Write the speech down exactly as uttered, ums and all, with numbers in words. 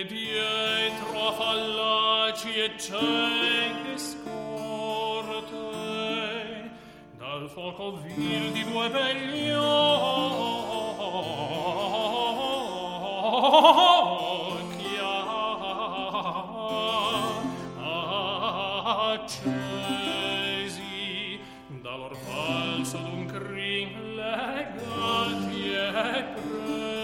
dietro a fallaci e cieche scorte, dal fuoco vil di due begli occhi accesi, da lor falso d'un crin legati e presi.